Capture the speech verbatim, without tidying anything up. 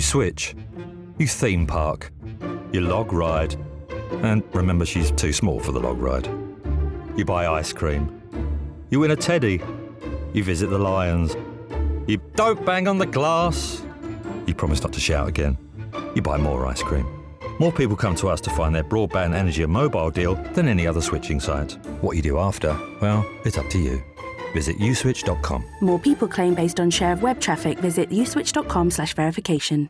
switch. You theme park. You log ride. And remember, she's too small for the log ride. You buy ice cream. You win a teddy. You visit the lions. You don't bang on the glass. You promise not to shout again. You buy more ice cream. More people come to us to find their broadband, energy and mobile deal than any other switching site. What you do after, well, it's up to you. Visit uswitch dot com. More people claim based on share of web traffic. Visit uswitch dot com slash verification.